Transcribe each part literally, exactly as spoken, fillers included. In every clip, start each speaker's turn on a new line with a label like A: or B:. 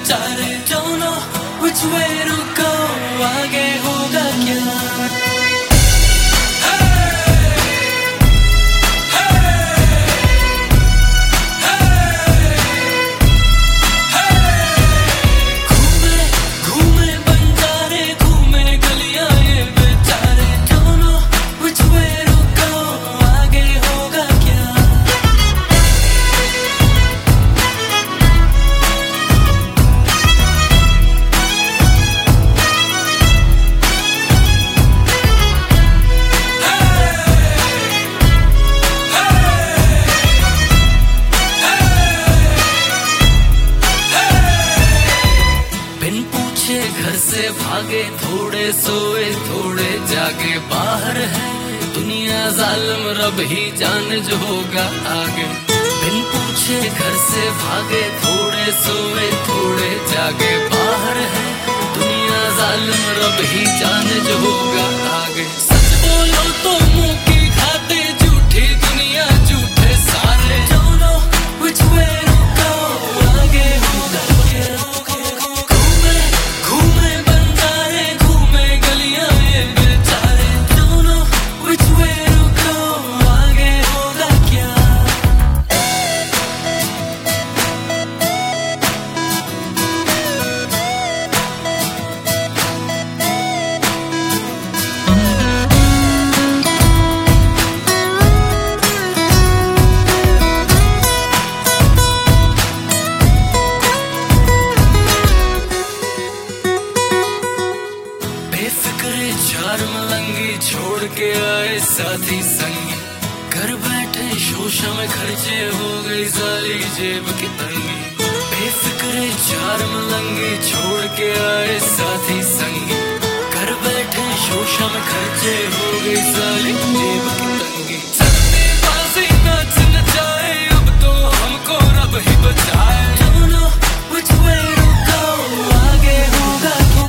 A: बेचारे don't know which way to go, आगे होगा क्या। घर से भागे, थोड़े सोए थोड़े जागे, बाहर है दुनिया जालिम, रब ही जाने जो होगा आगे। बिन पूछे घर से भागे, थोड़े सोए थोड़े जागे, बाहर है दुनिया जालिम, रब ही जाने जो होगा आगे। सच बोलो तो मुंह की खाते, झूठी दुनिया झूठे सारे, don't know which way to go, आगे होगा क्या। चार मलंगी छोड़ के आए साथी संगी, घर बैठे शोशा में खर्चे हो गई सारी जेब की तंगी। बेफिक्रे चार मलंगी छोड़ के आए साथी संगी, घर बैठे शोशा में खर्चे हो गई सारी जेब की तंगी। चलते बाजी नाच नचाए, अब तो हमको रब ही बचाए, don't know which way to go, आगे होगा क्या।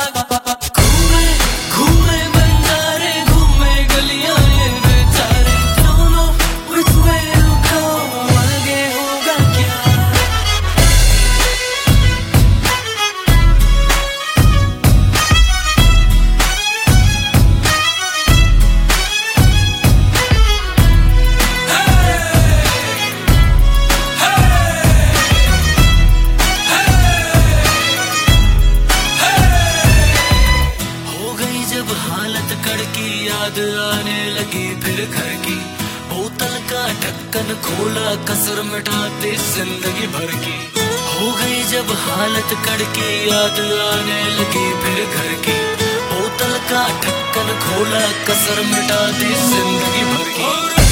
A: हालत कड़की, याद आने लगी फिर घर की, बोतल का ढक्कन खोला, कसर मिटाते जिंदगी भर की। हो गई जब हालत कड़की, याद आने लगी फिर घर की, बोतल का ढक्कन खोला, कसर मिटाते जिंदगी भर की।